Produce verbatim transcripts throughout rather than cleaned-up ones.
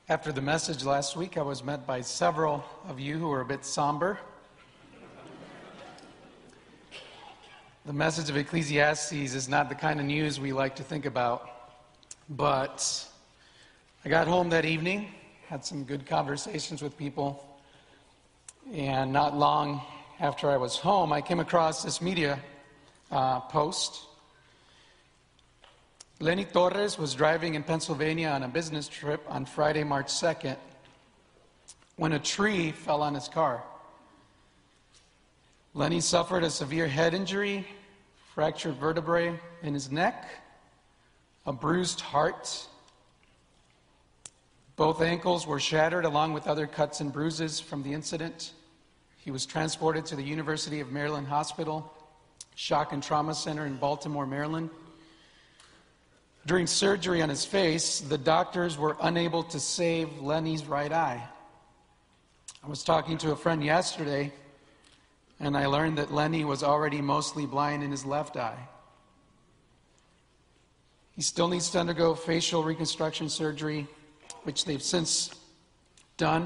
After the message last week, I was met by several of you who were a bit somber. The message of Ecclesiastes is not the kind of news we like to think about, but I got home that evening, had some good conversations with people, and not long after I was home, I came across this media uh, post. Lenny Torres was driving in Pennsylvania on a business trip on Friday, March second, when a tree fell on his car. Lenny suffered a severe head injury, fractured vertebrae in his neck, a bruised heart. Both ankles were shattered along with other cuts and bruises from the incident. He was transported to the University of Maryland Hospital, Shock and Trauma Center in Baltimore, Maryland. During surgery on his face, the doctors were unable to save Lenny's right eye. I was talking to a friend yesterday, and I learned that Lenny was already mostly blind in his left eye. He still needs to undergo facial reconstruction surgery, which they've since done.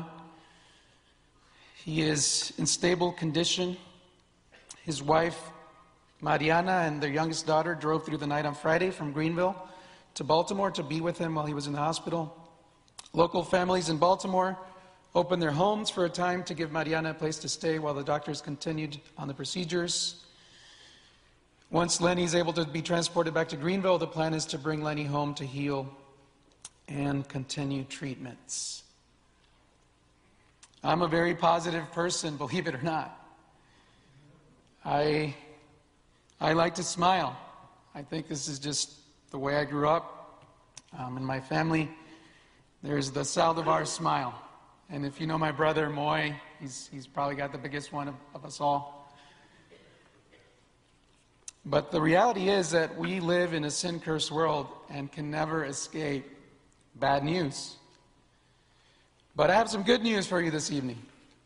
He is in stable condition. His wife, Mariana, and their youngest daughter drove through the night on Friday from Greenville to Baltimore to be with him while he was in the hospital. Local families in Baltimore opened their homes for a time to give Mariana a place to stay while the doctors continued on the procedures. Once Lenny is able to be transported back to Greenville, the plan is to bring Lenny home to heal and continue treatments. I'm a very positive person, believe it or not. I, I like to smile. I think this is just the way I grew up. Um, in my family, there's the Saldivar smile. And if you know my brother, Moy, he's, he's probably got the biggest one of, of us all. But the reality is that we live in a sin-cursed world and can never escape bad news. But I have some good news for you this evening.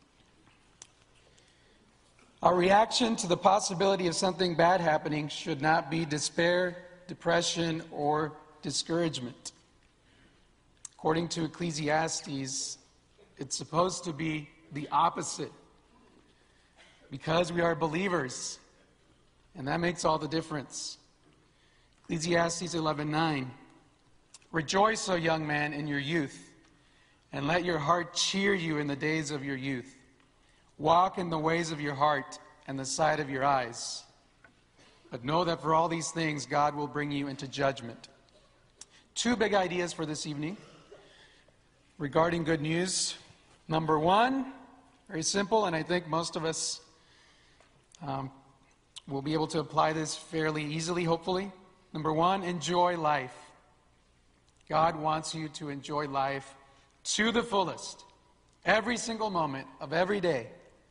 Our reaction to the possibility of something bad happening should not be despair, depression, or discouragement. According to Ecclesiastes, it's supposed to be the opposite, because we are believers, and that makes all the difference. Ecclesiastes eleven nine. Rejoice, O young man, in your youth, and let your heart cheer you in the days of your youth. Walk in the ways of your heart and the sight of your eyes. But know that for all these things, God will bring you into judgment. Two big ideas for this evening regarding good news. Number one, very simple, and I think most of us um, will be able to apply this fairly easily, hopefully. Number one, enjoy life. God wants you to enjoy life to the fullest, every single moment of every day.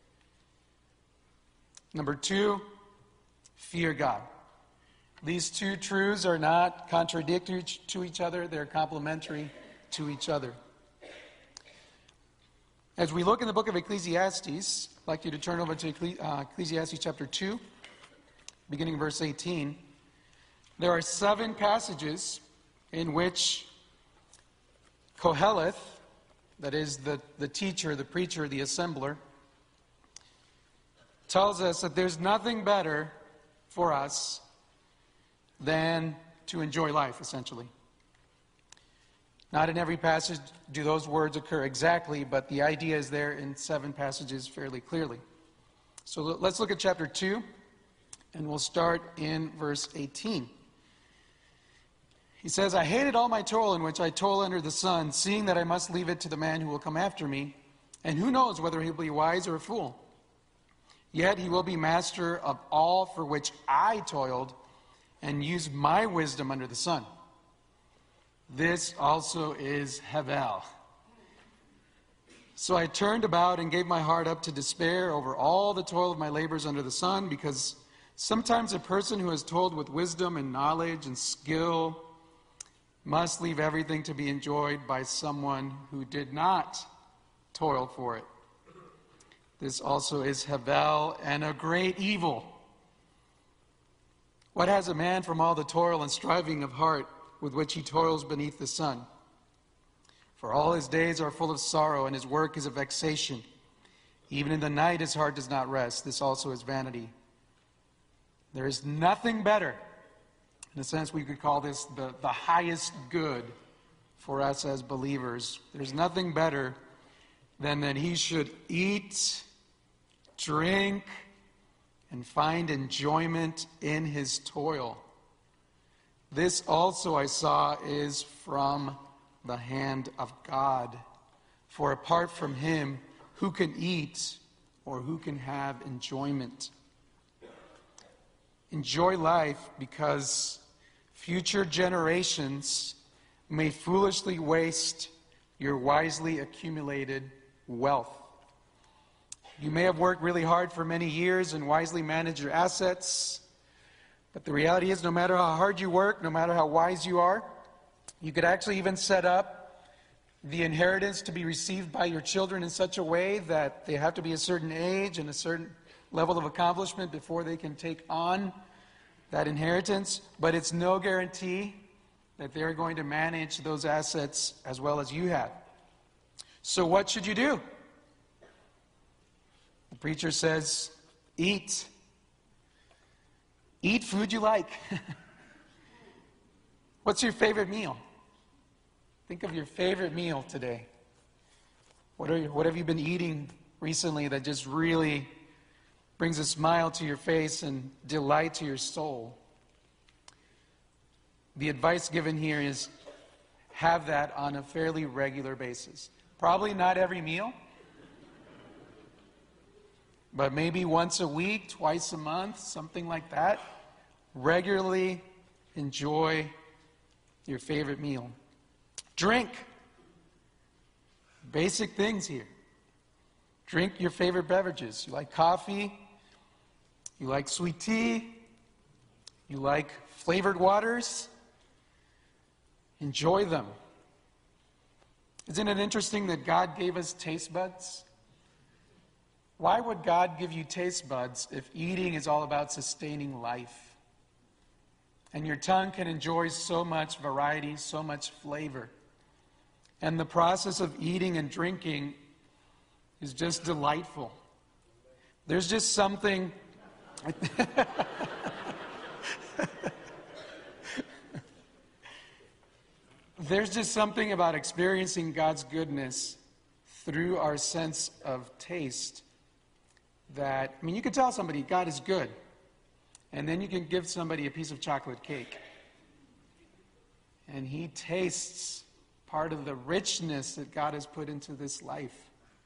Number two, fear God. These two truths are not contradictory to each other, they're complementary to each other. As we look in the book of Ecclesiastes, I'd like you to turn over to Ecclesiastes chapter two, beginning verse eighteen. There are seven passages in which Koheleth, that is the, the teacher, the preacher, the assembler, tells us that there's nothing better for us than to enjoy life, essentially. Not in every passage do those words occur exactly, but the idea is there in seven passages fairly clearly. So let's look at chapter two, and we'll start in verse eighteen. He says, I hated all my toil in which I toil under the sun, seeing that I must leave it to the man who will come after me, and who knows whether he will be wise or a fool. Yet he will be master of all for which I toiled, and used my wisdom under the sun. This also is Hevel. So I turned about and gave my heart up to despair over all the toil of my labors under the sun, because sometimes a person who has toiled with wisdom and knowledge and skill must leave everything to be enjoyed by someone who did not toil for it. This also is Hevel, and a great evil. What has a man from all the toil and striving of heart with which he toils beneath the sun? For all his days are full of sorrow, and his work is a vexation. Even in the night his heart does not rest. This also is vanity. There is nothing better. In a sense, we could call this the, the highest good for us as believers. There's nothing better than that he should eat, drink, and find enjoyment in his toil. This also I saw is from the hand of God. For apart from him, who can eat or who can have enjoyment? Enjoy life because future generations may foolishly waste your wisely accumulated wealth. You may have worked really hard for many years and wisely managed your assets, but the reality is no matter how hard you work, no matter how wise you are, you could actually even set up the inheritance to be received by your children in such a way that they have to be a certain age and a certain level of accomplishment before they can take on that inheritance. But it's no guarantee that they're going to manage those assets as well as you have. So what should you do? The preacher says, eat. Eat food you like. What's your favorite meal? Think of your favorite meal today. What, are you, what have you been eating recently that just really brings a smile to your face and delight to your soul? The advice given here is have that on a fairly regular basis. Probably not every meal, but maybe once a week, twice a month, something like that. Regularly enjoy your favorite meal. Drink. Basic things here. Drink your favorite beverages. You like coffee? You like sweet tea? You like flavored waters? Enjoy them. Isn't it interesting that God gave us taste buds? Why would God give you taste buds if eating is all about sustaining life? And your tongue can enjoy so much variety, so much flavor. And the process of eating and drinking is just delightful. There's just something... There's just something about experiencing God's goodness through our sense of taste that, I mean, you can tell somebody God is good, and then you can give somebody a piece of chocolate cake, and he tastes part of the richness that God has put into this life.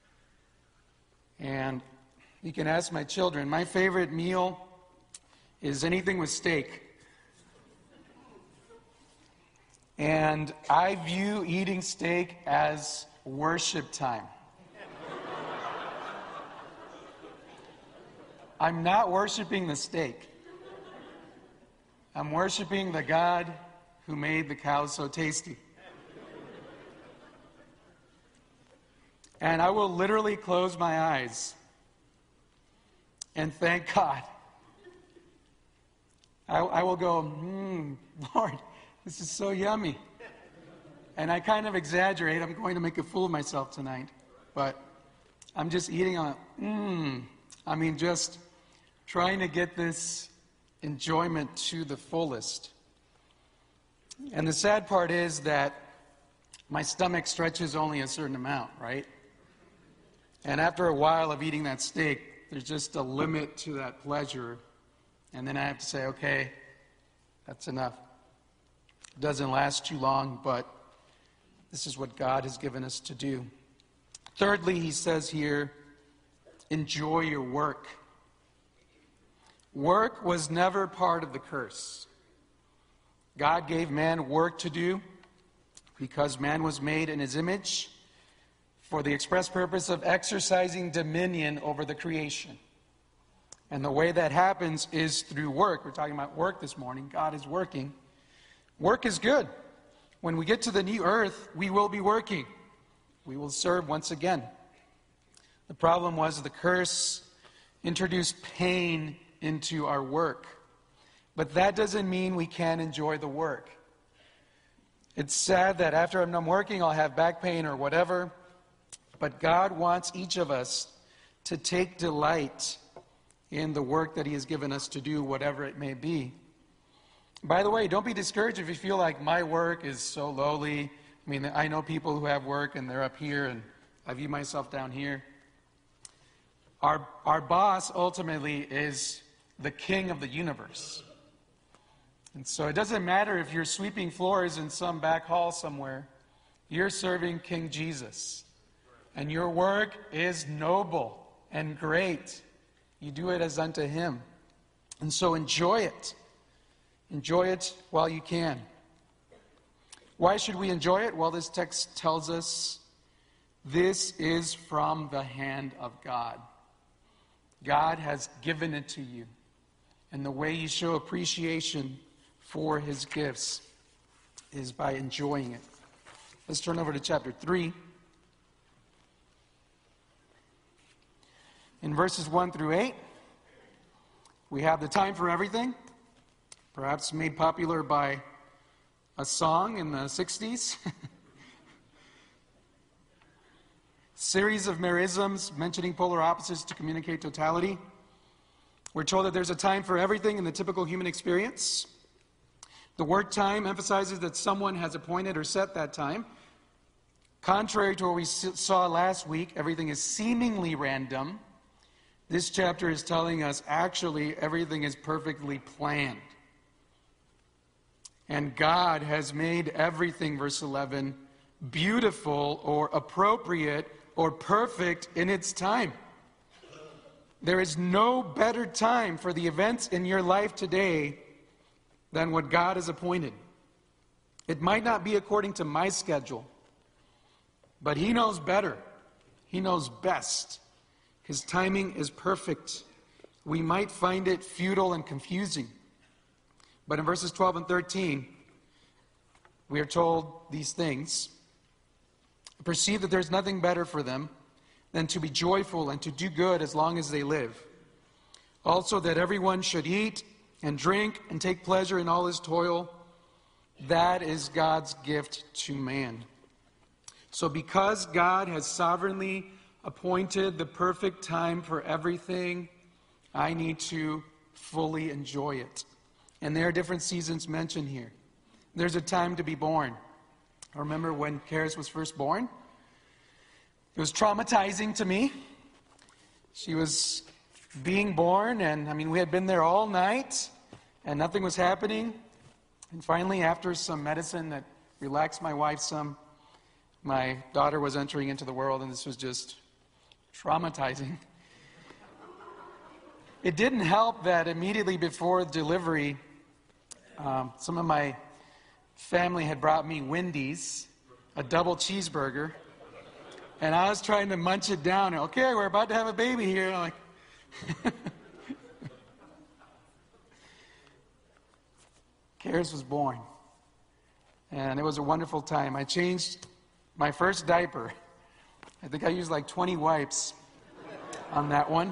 And you can ask my children, my favorite meal is anything with steak. And I view eating steak as worship time. I'm not worshiping the steak. I'm worshiping the God who made the cow so tasty. And I will literally close my eyes and thank God. I, I will go, hmm, Lord, this is so yummy. And I kind of exaggerate. I'm going to make a fool of myself tonight. But I'm just eating on, mmm. I mean, just trying to get this enjoyment to the fullest. And the sad part is that my stomach stretches only a certain amount, right? And after a while of eating that steak, there's just a limit to that pleasure. And then I have to say, okay, that's enough. It doesn't last too long, but this is what God has given us to do. Thirdly, he says here, enjoy your work. Work was never part of the curse. God gave man work to do because man was made in his image for the express purpose of exercising dominion over the creation. And the way that happens is through work. We're talking about work this morning. God is working. Work is good. When we get to the new earth, we will be working. We will serve once again. The problem was the curse introduced pain into our work. But that doesn't mean we can't enjoy the work. It's sad that after I'm done working, I'll have back pain or whatever. But God wants each of us to take delight in the work that He has given us to do, whatever it may be. By the way, don't be discouraged if you feel like my work is so lowly. I mean, I know people who have work and they're up here, and I view myself down here. Our, our boss ultimately is the king of the universe. And so it doesn't matter if you're sweeping floors in some back hall somewhere. You're serving King Jesus. And your work is noble and great. You do it as unto Him. And so enjoy it. Enjoy it while you can. Why should we enjoy it? Well, this text tells us this is from the hand of God. God has given it to you. And the way you show appreciation for His gifts is by enjoying it. Let's turn over to chapter three. In verses one through eight, we have the time for everything, perhaps made popular by a song in the sixties. Series of merisms mentioning polar opposites to communicate totality. We're told that there's a time for everything in the typical human experience. The word time emphasizes that someone has appointed or set that time. Contrary to what we saw last week, everything is seemingly random. This chapter is telling us actually everything is perfectly planned. And God has made everything, verse eleven, beautiful or appropriate or perfect in its time. There is no better time for the events in your life today than what God has appointed. It might not be according to my schedule, but He knows better. He knows best. His timing is perfect. We might find it futile and confusing. But in verses twelve and thirteen, we are told these things. Perceive that there's nothing better for them than to be joyful and to do good as long as they live. Also that everyone should eat and drink and take pleasure in all his toil. That is God's gift to man. So because God has sovereignly appointed the perfect time for everything, I need to fully enjoy it. And there are different seasons mentioned here. There's a time to be born. I remember when Karis was first born. It was traumatizing to me. She was being born, and I mean, we had been there all night, and nothing was happening. And finally, after some medicine that relaxed my wife some, my daughter was entering into the world, and this was just traumatizing. It didn't help that immediately before delivery, um, some of my family had brought me Wendy's, a double cheeseburger, and I was trying to munch it down. Okay, we're about to have a baby here. And I'm like, Karis was born, and it was a wonderful time. I changed my first diaper. I think I used like twenty wipes on that one.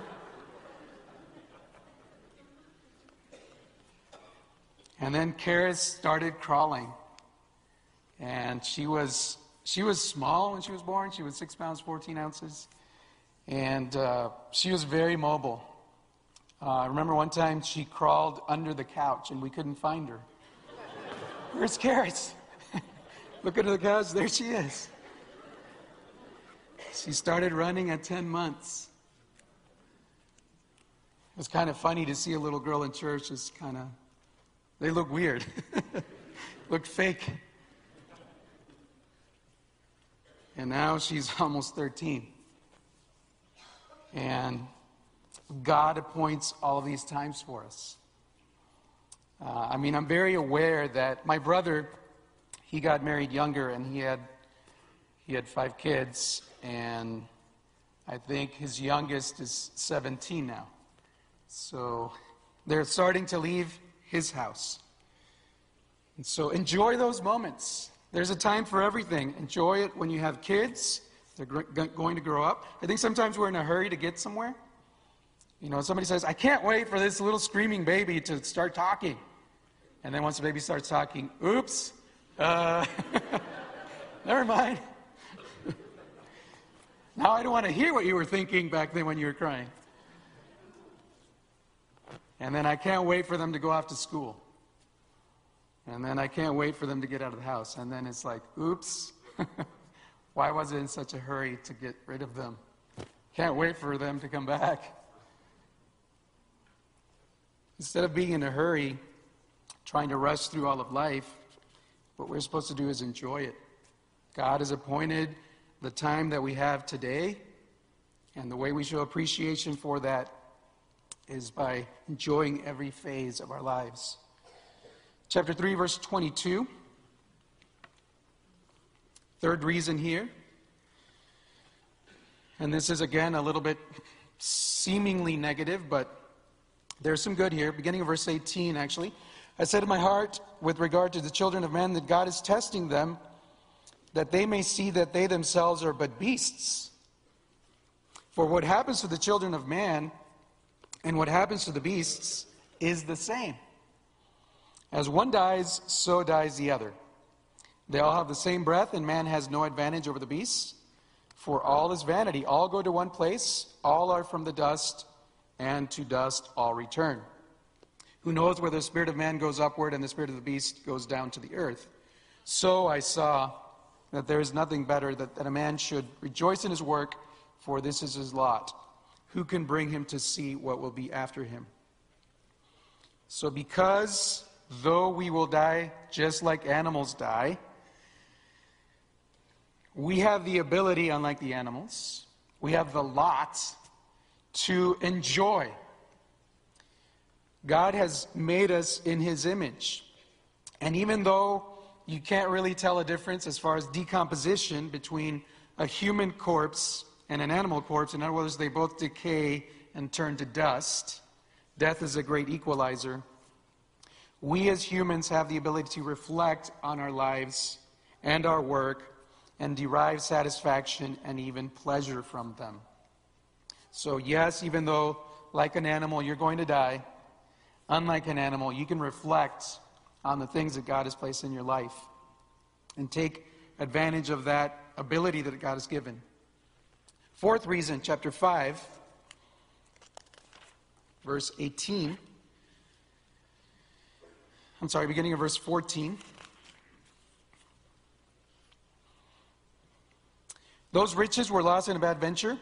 And then Karis started crawling. And she was she was small when she was born. She was six pounds, fourteen ounces. And uh, she was very mobile. Uh, I remember one time she crawled under the couch and we couldn't find her. Where's Karis? Look under the couch, there she is. She started running at ten months. It was kind of funny to see a little girl in church just kind of, they look weird. Looked fake. And now she's almost thirteen. And God appoints all of these times for us. Uh, I mean, I'm very aware that my brother, he got married younger, and he had he had five kids, and I think his youngest is seventeen now. So they're starting to leave his house. And so enjoy those moments. There's a time for everything. Enjoy it when you have kids. They're gr- going to grow up. I think sometimes we're in a hurry to get somewhere. You know, somebody says, I can't wait for this little screaming baby to start talking. And then once the baby starts talking, oops, Uh, never mind. Now I don't want to hear what you were thinking back then when you were crying. And then I can't wait for them to go off to school. And then I can't wait for them to get out of the house. And then it's like, oops, why was I in such a hurry to get rid of them? Can't wait for them to come back. Instead of being in a hurry, trying to rush through all of life, what we're supposed to do is enjoy it. God has appointed the time that we have today, and the way we show appreciation for that is by enjoying every phase of our lives. Chapter three, verse twenty-two. Third reason here. And this is again a little bit seemingly negative, but there's some good here. Beginning of verse eighteen, actually. I said in my heart, with regard to the children of men, that God is testing them, that they may see that they themselves are but beasts. For what happens to the children of man and what happens to the beasts is the same. As one dies, so dies the other. They all have the same breath, and man has no advantage over the beasts. For all is vanity. All go to one place. All are from the dust, and to dust all return. Who knows whether the spirit of man goes upward and the spirit of the beast goes down to the earth? So I saw that there is nothing better that, that a man should rejoice in his work, for this is his lot. Who can bring him to see what will be after him? So because, though we will die just like animals die, we have the ability, unlike the animals, we have the lot to enjoy. God has made us in His image. And even though you can't really tell a difference as far as decomposition between a human corpse and an animal corpse, in other words, they both decay and turn to dust. Death is a great equalizer. We as humans have the ability to reflect on our lives and our work and derive satisfaction and even pleasure from them. So yes, even though, like an animal, you're going to die, unlike an animal, you can reflect on the things that God has placed in your life and take advantage of that ability that God has given. Fourth reason, chapter five, verse eighteen. I'm sorry, beginning of verse fourteen. Those riches were lost in a bad venture.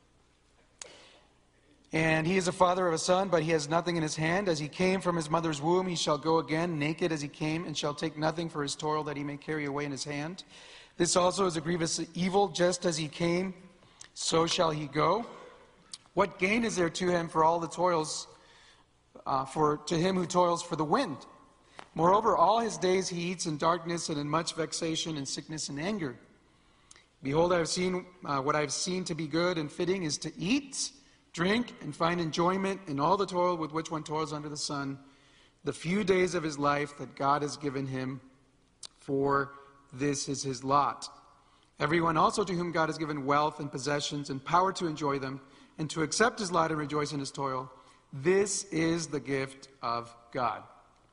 And he is a father of a son, but he has nothing in his hand. As he came from his mother's womb, he shall go again, naked as he came, and shall take nothing for his toil that he may carry away in his hand. This also is a grievous evil, just as he came, so shall he go. What gain is there to him for all the toils, uh, for to him who toils for the wind? Moreover, all his days he eats in darkness and in much vexation and sickness and anger. Behold, I have seen uh, what I have seen to be good and fitting is to eat, drink, and find enjoyment in all the toil with which one toils under the sun, the few days of his life that God has given him, for this is his lot. Everyone also to whom God has given wealth and possessions and power to enjoy them, and to accept his lot and rejoice in his toil, this is the gift of God.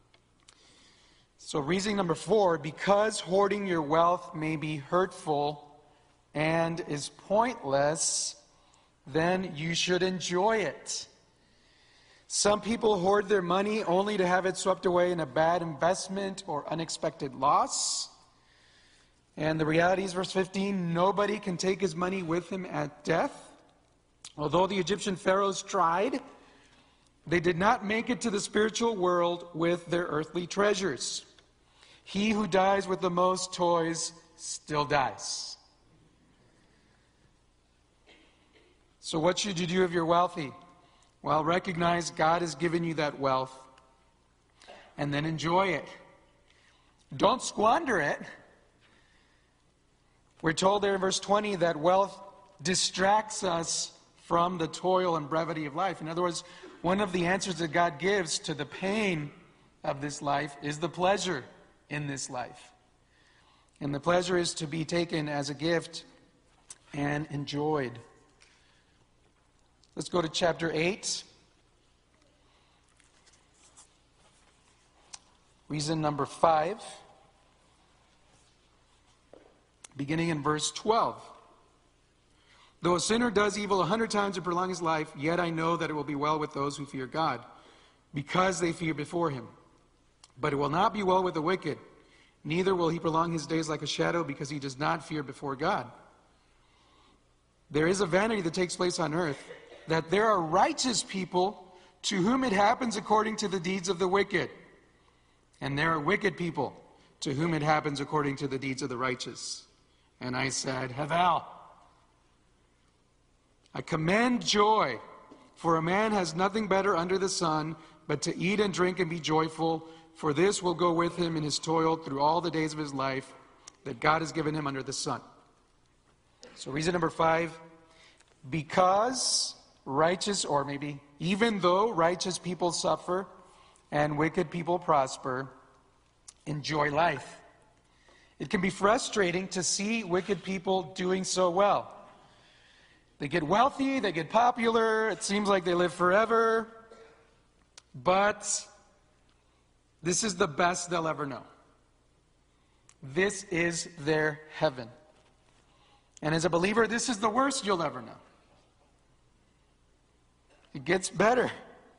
So reason number four, because hoarding your wealth may be hurtful and is pointless, then you should enjoy it. Some people hoard their money only to have it swept away in a bad investment or unexpected loss. And the reality is, verse fifteen, nobody can take his money with him at death. Although the Egyptian pharaohs tried, they did not make it to the spiritual world with their earthly treasures. He who dies with the most toys still dies. So what should you do if you're wealthy? Well, recognize God has given you that wealth and then enjoy it. Don't squander it. We're told there in verse twenty that wealth distracts us from the toil and brevity of life. In other words, one of the answers that God gives to the pain of this life is the pleasure in this life. And the pleasure is to be taken as a gift and enjoyed. Let's go to chapter eight. Reason number five. beginning in verse twelve. Though a sinner does evil a hundred times to prolong his life, yet I know that it will be well with those who fear God, because they fear before him. But it will not be well with the wicked, neither will he prolong his days like a shadow, because he does not fear before God. There is a vanity that takes place on earth, that there are righteous people to whom it happens according to the deeds of the wicked. And there are wicked people to whom it happens according to the deeds of the righteous. And I said, Havel. I commend joy, for a man has nothing better under the sun but to eat and drink and be joyful, for this will go with him in his toil through all the days of his life that God has given him under the sun. So reason number five, because righteous, or maybe even though righteous people suffer and wicked people prosper, enjoy life. It can be frustrating to see wicked people doing so well. They get wealthy, they get popular, it seems like they live forever, but this is the best they'll ever know. This is their heaven. And as a believer, this is the worst you'll ever know. It gets better.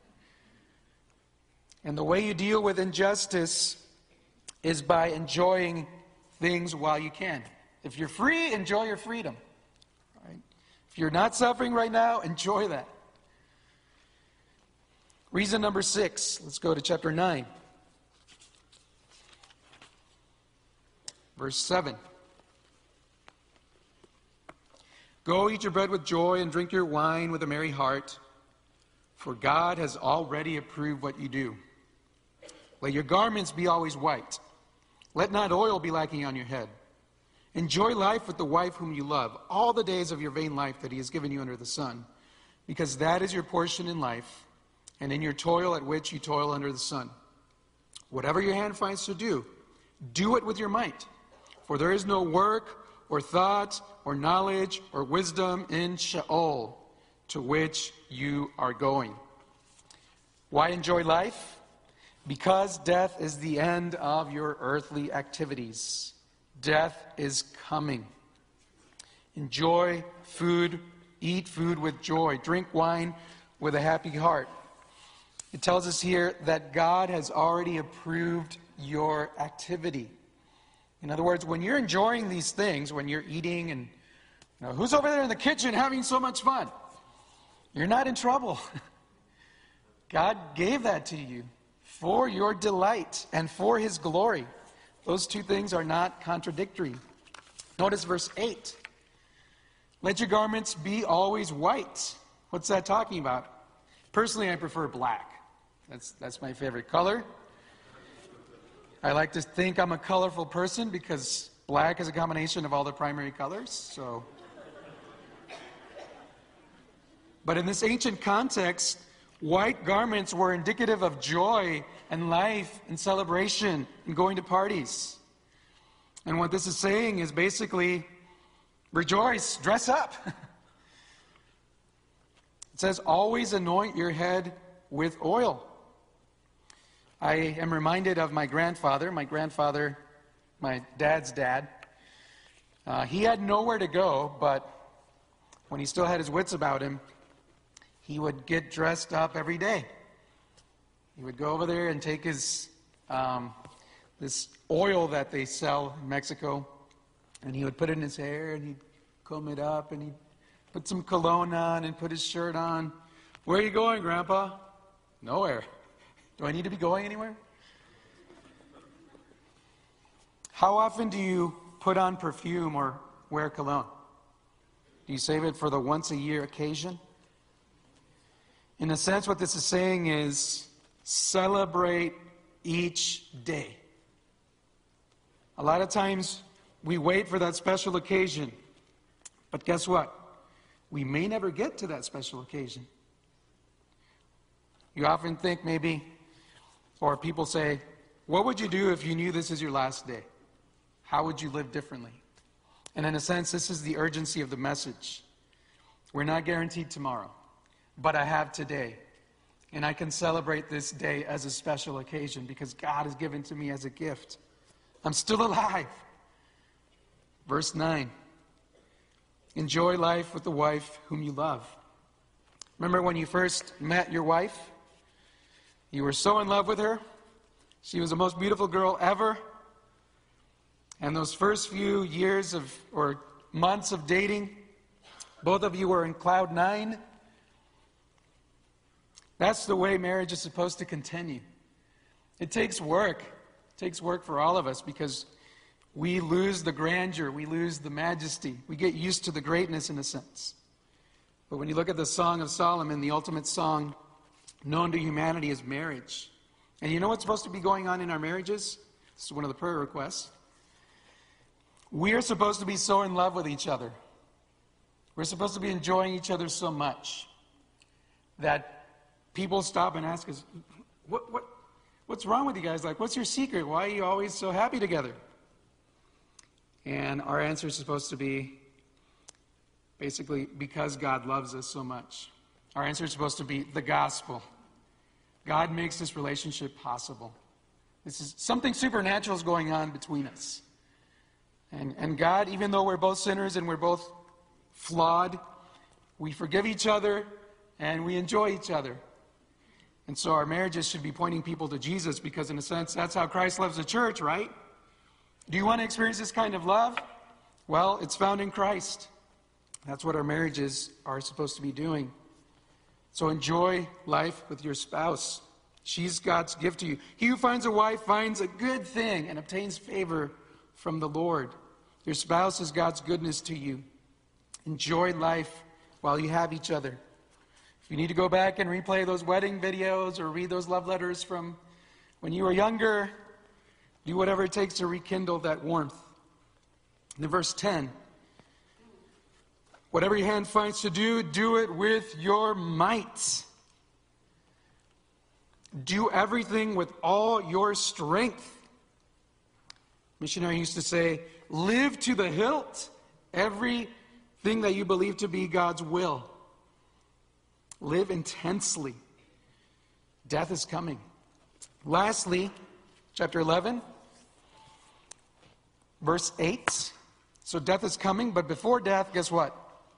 And the way you deal with injustice is by enjoying things while you can. If you're free, enjoy your freedom. Right? If you're not suffering right now, enjoy that. Reason number six. Let's go to chapter nine. Verse seven. Go eat your bread with joy and drink your wine with a merry heart, for God has already approved what you do. Let your garments be always white. Let not oil be lacking on your head. Enjoy life with the wife whom you love, all the days of your vain life that he has given you under the sun, because that is your portion in life, and in your toil at which you toil under the sun. Whatever your hand finds to do, do it with your might, for there is no work or thought or knowledge or wisdom in Sheol, to which you are going. Why enjoy life? Because death is the end of your earthly activities. Death is coming. Enjoy food, eat food with joy, drink wine with a happy heart. It tells us here that God has already approved your activity. In other words, when you're enjoying these things, when you're eating and, you know, who's over there in the kitchen having so much fun? You're not in trouble. God gave that to you for your delight and for his glory. Those two things are not contradictory. Notice verse eight. Let your garments be always white. What's that talking about? Personally, I prefer black. That's, that's my favorite color. I like to think I'm a colorful person because black is a combination of all the primary colors. So, but in this ancient context, white garments were indicative of joy and life and celebration and going to parties. And what this is saying is basically, rejoice, dress up. It says, always anoint your head with oil. I am reminded of my grandfather. My grandfather, my dad's dad. Uh, he had nowhere to go, but when he still had his wits about him, he would get dressed up every day. He would go over there and take his um, this oil that they sell in Mexico, and he would put it in his hair, and he'd comb it up, and he'd put some cologne on and put his shirt on. Where are you going, Grandpa? Nowhere. Do I need to be going anywhere? How often do you put on perfume or wear cologne? Do you save it for the once a year occasion? In a sense, what this is saying is celebrate each day. A lot of times we wait for that special occasion, but guess what? We may never get to that special occasion. You often think maybe, or people say, what would you do if you knew this is your last day? How would you live differently? And in a sense, this is the urgency of the message. We're not guaranteed tomorrow, but I have today. And I can celebrate this day as a special occasion because God has given to me as a gift. I'm still alive. Verse nine. Enjoy life with the wife whom you love. Remember when you first met your wife? You were so in love with her. She was the most beautiful girl ever. And those first few years of, or months of dating, both of you were in cloud nine. That's the way marriage is supposed to continue. It takes work. It takes work for all of us because we lose the grandeur. We lose the majesty. We get used to the greatness in a sense. But when you look at the Song of Solomon, the ultimate song known to humanity is marriage. And you know what's supposed to be going on in our marriages? This is one of the prayer requests. We are supposed to be so in love with each other. We're supposed to be enjoying each other so much that people stop and ask us, what, what, what's wrong with you guys? Like, what's your secret? Why are you always so happy together? And our answer is supposed to be basically because God loves us so much. Our answer is supposed to be the gospel. God makes this relationship possible. This is something supernatural is going on between us. And, and God, even though we're both sinners and we're both flawed, we forgive each other and we enjoy each other. And so our marriages should be pointing people to Jesus because in a sense, that's how Christ loves the church, right? Do you want to experience this kind of love? Well, it's found in Christ. That's what our marriages are supposed to be doing. So enjoy life with your spouse. She's God's gift to you. He who finds a wife finds a good thing and obtains favor from the Lord. Your spouse is God's goodness to you. Enjoy life while you have each other. If you need to go back and replay those wedding videos or read those love letters from when you were younger, do whatever it takes to rekindle that warmth. And in verse ten, whatever your hand finds to do, do it with your might. Do everything with all your strength. Missionary used to say, live to the hilt everything that you believe to be God's will. Live intensely. Death is coming. Lastly, chapter eleven, verse eight. So death is coming, but before death, guess what?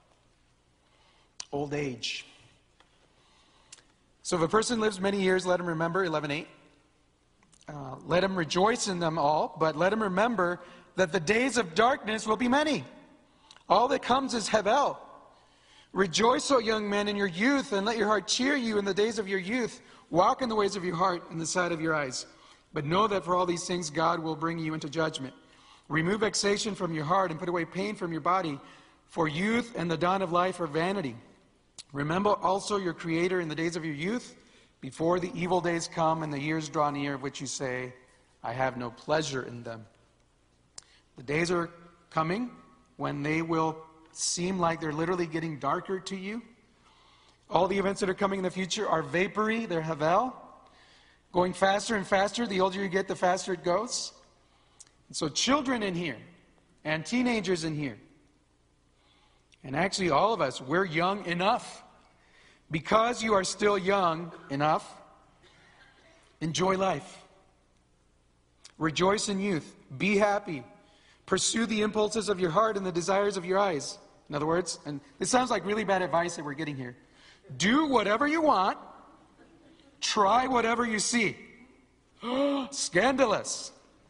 Old age. So if a person lives many years, let him remember, eleven eight. Uh, let him rejoice in them all, but let him remember that the days of darkness will be many. All that comes is Hevel. Rejoice, O young men, in your youth, and let your heart cheer you in the days of your youth. Walk in the ways of your heart in the sight of your eyes. But know that for all these things God will bring you into judgment. Remove vexation from your heart and put away pain from your body, for youth and the dawn of life are vanity. Remember also your Creator in the days of your youth, before the evil days come and the years draw near, of which you say, I have no pleasure in them. The days are coming when they will seem like they're literally getting darker to you. All the events that are coming in the future are vapory, they're Havel, going faster and faster. The older you get, the faster it goes. And so children in here, and teenagers in here, and actually all of us, we're young enough. Because you are still young enough, enjoy life. Rejoice in youth. Be happy. Pursue the impulses of your heart and the desires of your eyes. In other words, and this sounds like really bad advice that we're getting here. Do whatever you want. Try whatever you see. Scandalous.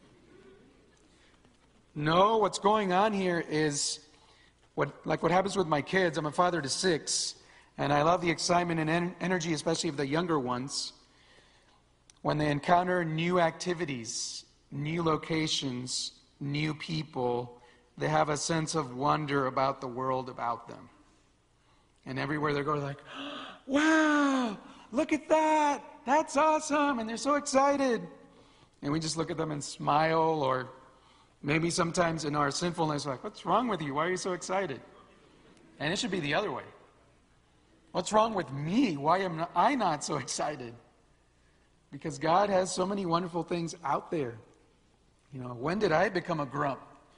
No, what's going on here is what, like what happens with my kids. I'm a father to six. And I love the excitement and en- energy, especially of the younger ones, when they encounter new activities, new locations, new people. They have a sense of wonder about the world about them. And everywhere they go, they're like, wow, look at that. That's awesome. And they're so excited. And we just look at them and smile, or maybe sometimes in our sinfulness, like, what's wrong with you? Why are you so excited? And it should be the other way. What's wrong with me? Why am I not so excited? Because God has so many wonderful things out there. You know, when did I become a grump?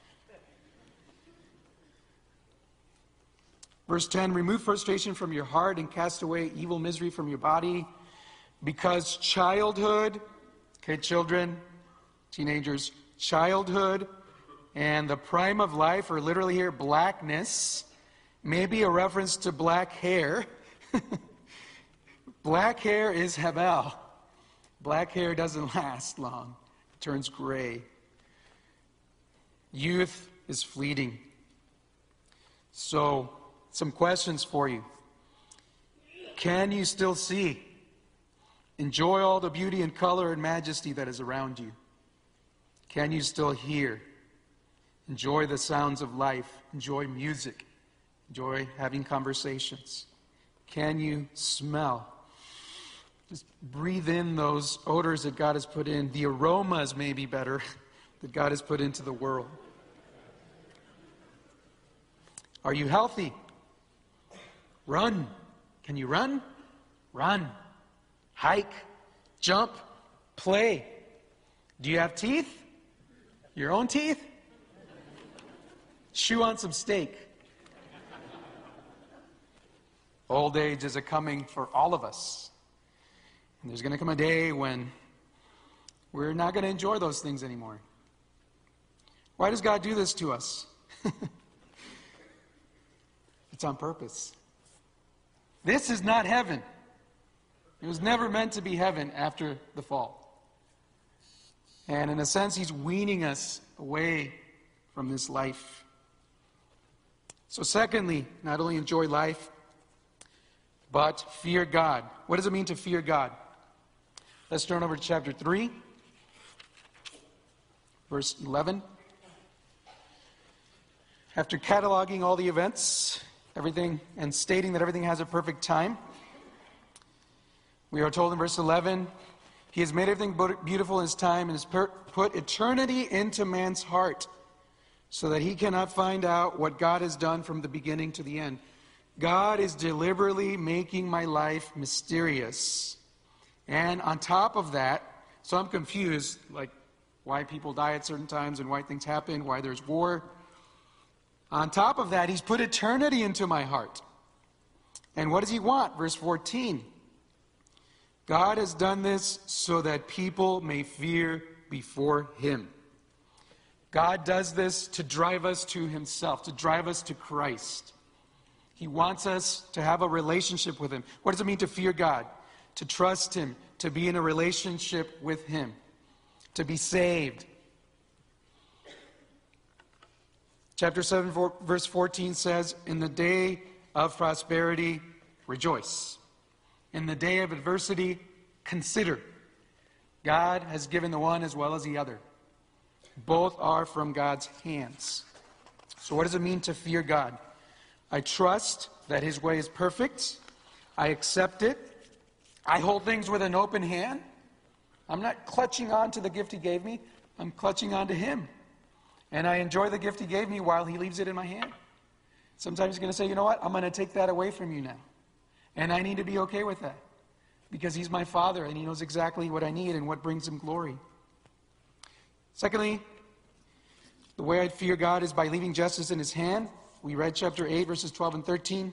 Verse ten, remove frustration from your heart and cast away evil misery from your body, because childhood, okay, children, teenagers, childhood And the prime of life, or literally here, blackness, may be a reference to black hair. Black hair is Hevel. Black hair doesn't last long. It turns gray. Youth is fleeting. So, some questions for you. Can you still see? Enjoy all the beauty and color and majesty that is around you. Can you still hear? Enjoy the sounds of life. Enjoy music. Enjoy having conversations. Can you smell? Just breathe in those odors that God has put in. The aromas may be better that God has put into the world. Are you healthy? Run. Can you run? Run. Hike. Jump. Play. Do you have teeth? Your own teeth? Chew on some steak. Old age is a coming for all of us. And there's going to come a day when we're not going to enjoy those things anymore. Why does God do this to us? It's on purpose. This is not heaven. It was never meant to be heaven after the fall. And in a sense, He's weaning us away from this life. So secondly, not only enjoy life, but fear God. What does it mean to fear God? Let's turn over to chapter three, verse eleven. After cataloging all the events, everything, and stating that everything has a perfect time, we are told in verse eleven, He has made everything beautiful in His time and has put eternity into man's heart so that he cannot find out what God has done from the beginning to the end. God is deliberately making my life mysterious. And on top of that, so I'm confused, like why people die at certain times and why things happen, why there's war. On top of that, He's put eternity into my heart. And what does He want? Verse fourteen. God has done this so that people may fear before Him. God does this to drive us to Himself, to drive us to Christ. He wants us to have a relationship with Him. What does it mean to fear God? To trust Him, to be in a relationship with Him, to be saved. Chapter seven, verse fourteen says, In the day of prosperity, rejoice. In the day of adversity, consider. God has given the one as well as the other. Both are from God's hands. So what does it mean to fear God? I trust that His way is perfect. I accept it. I hold things with an open hand. I'm not clutching on to the gift He gave me. I'm clutching on to Him. And I enjoy the gift He gave me while He leaves it in my hand. Sometimes He's going to say, you know what? I'm going to take that away from you now. And I need to be okay with that. Because He's my Father and He knows exactly what I need and what brings Him glory. Secondly, the way I fear God is by leaving justice in His hand. We read chapter eight, verses twelve and thirteen.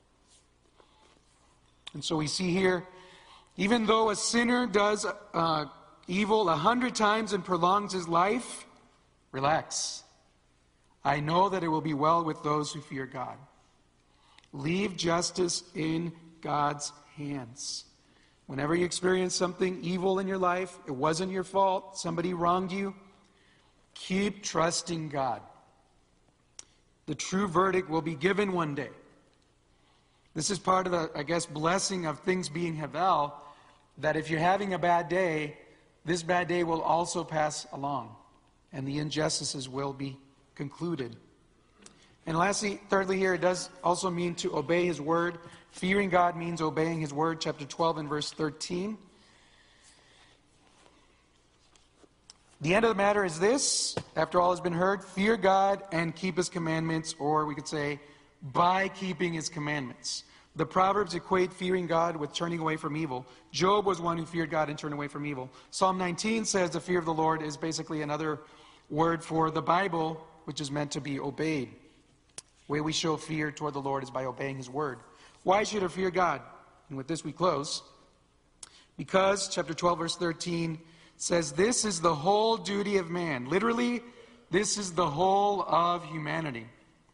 And so we see here, even though a sinner does uh, evil a hundred times and prolongs his life, relax. I know that it will be well with those who fear God. Leave justice in God's hands. Whenever you experience something evil in your life, it wasn't your fault, somebody wronged you, keep trusting God. The true verdict will be given one day. This is part of the, I guess, blessing of things being Hevel, that if you're having a bad day, this bad day will also pass along, and the injustices will be concluded. And lastly, thirdly here, it does also mean to obey His word. Fearing God means obeying His word, chapter twelve and verse thirteen. The end of the matter is this, after all has been heard, fear God and keep His commandments, or we could say, by keeping His commandments. The Proverbs equate fearing God with turning away from evil. Job was one who feared God and turned away from evil. Psalm nineteen says the fear of the Lord is basically another word for the Bible, which is meant to be obeyed. The way we show fear toward the Lord is by obeying His word. Why should I fear God? And with this we close. Because, chapter twelve, verse thirteen, says, this is the whole duty of man. Literally, This is the whole of humanity.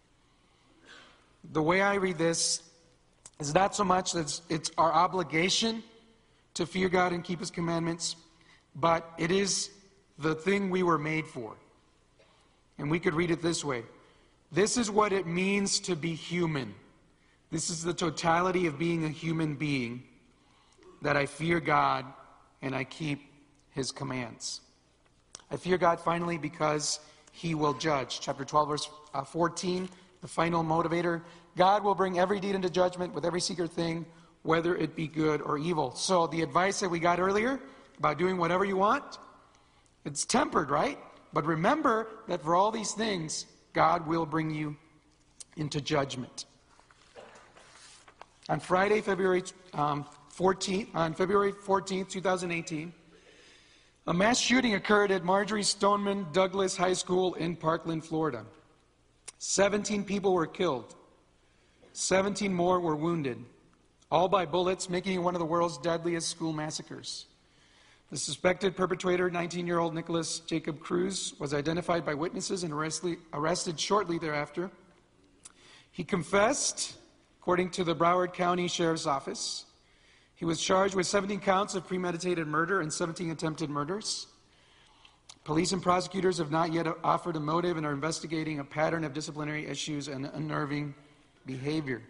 The way I read this is not so much that it's, it's our obligation to fear God and keep His commandments, but it is the thing we were made for. And we could read it this way. This is what it means to be human. This is the totality of being a human being, that I fear God and I keep His commands. I fear God finally because He will judge. Chapter twelve, verse fourteen, the final motivator. God will bring every deed into judgment with every secret thing, whether it be good or evil. So the advice that we got earlier about doing whatever you want, it's tempered, right? But remember that for all these things, God will bring you into judgment. On Friday, February um, fourteenth, on February fourteenth, twenty eighteen, a mass shooting occurred at Marjorie Stoneman Douglas High School in Parkland, Florida. Seventeen people were killed. Seventeen more were wounded, all by bullets, making it one of the world's deadliest school massacres. The suspected perpetrator, nineteen-year-old Nicholas Jacob Cruz, was identified by witnesses and arrested shortly thereafter. He confessed, according to the Broward County Sheriff's Office. He was charged with seventeen counts of premeditated murder and seventeen attempted murders. Police and prosecutors have not yet offered a motive and are investigating a pattern of disciplinary issues and unnerving behavior.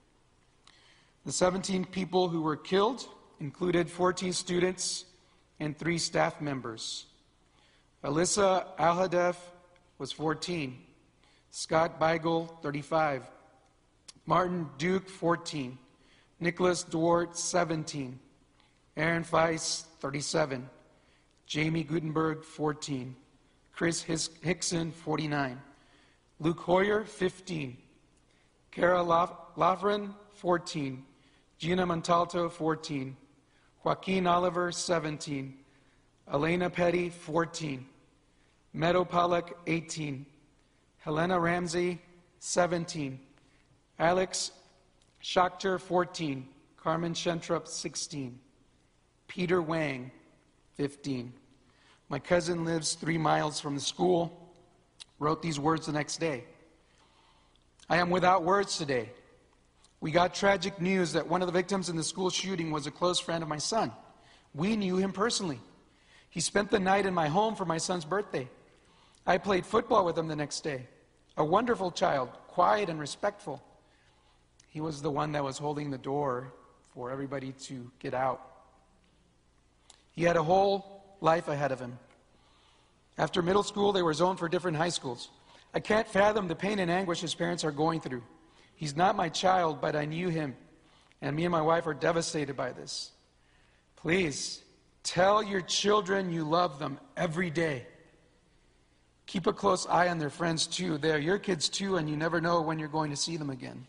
The seventeen people who were killed included fourteen students and three staff members. Alyssa Alhadeff was fourteen. Scott Beigel, thirty-five. Martin Duke, fourteen. Nicholas Dwart, seventeen. Aaron Feiss, thirty-seven. Jamie Gutenberg, fourteen. Chris Hickson, forty-nine. Luke Hoyer, fifteen. Kara Lavren, fourteen. Gina Montalto, fourteen. Joaquin Oliver, seventeen. Elena Petty, fourteen. Meadow Pollock, eighteen. Helena Ramsey, seventeen. Alex Schachter, fourteen. Carmen Shentrup, sixteen. Peter Wang, fifteen. My cousin lives three miles from the school, wrote these words the next day. I am without words today. We got tragic news that one of the victims in the school shooting was a close friend of my son. We knew him personally. He spent the night in my home for my son's birthday. I played football with him the next day. A wonderful child, quiet and respectful. He was the one that was holding the door for everybody to get out. He had a whole life ahead of him. After middle school, they were zoned for different high schools. I can't fathom the pain and anguish his parents are going through. He's not my child, but I knew him, and me and my wife are devastated by this. Please, tell your children you love them every day. Keep a close eye on their friends too. They are your kids too, and you never know when you're going to see them again.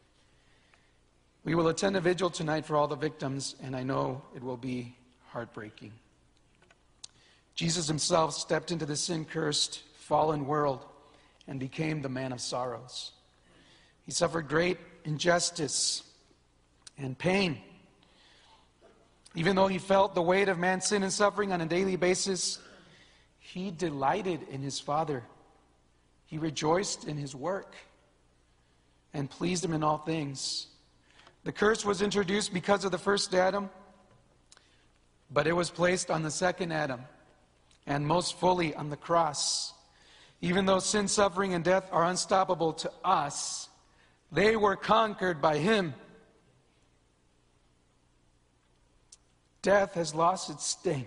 We will attend a vigil tonight for all the victims, and I know it will be heartbreaking. Jesus himself stepped into the sin-cursed, fallen world and became the man of sorrows. He suffered great injustice and pain. Even though he felt the weight of man's sin and suffering on a daily basis, he delighted in his Father. He rejoiced in his work and pleased him in all things. The curse was introduced because of the first Adam, but it was placed on the second Adam, and most fully on the cross. Even though sin, suffering, and death are unstoppable to us, they were conquered by him. Death has lost its sting.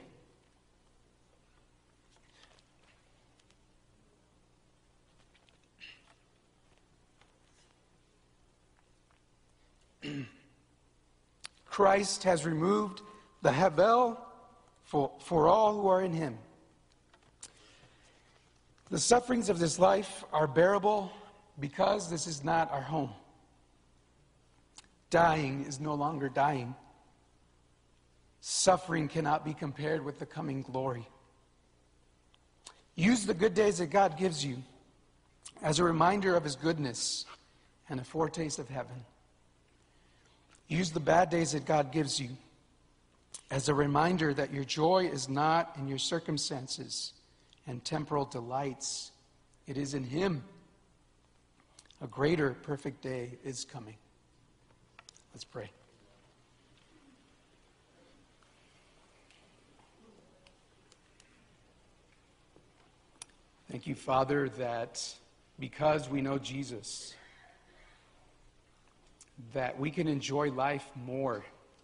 Christ has removed the Havel for, for all who are in him. The sufferings of this life are bearable because this is not our home. Dying is no longer dying. Suffering cannot be compared with the coming glory. Use the good days that God gives you as a reminder of his goodness and a foretaste of heaven. Use the bad days that God gives you as a reminder that your joy is not in your circumstances and temporal delights It is in him. A greater perfect day is coming. Let's pray. Thank you, Father, that because we know Jesus, that we can enjoy life more.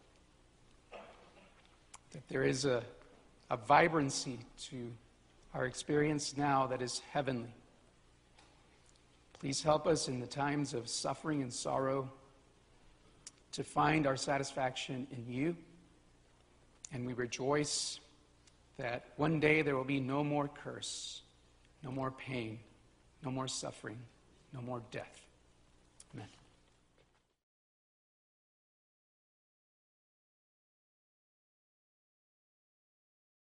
That there is a, a vibrancy to our experience now that is heavenly. Please help us in the times of suffering and sorrow to find our satisfaction in you. And we rejoice that one day there will be no more curse, no more pain, no more suffering, no more death. Amen.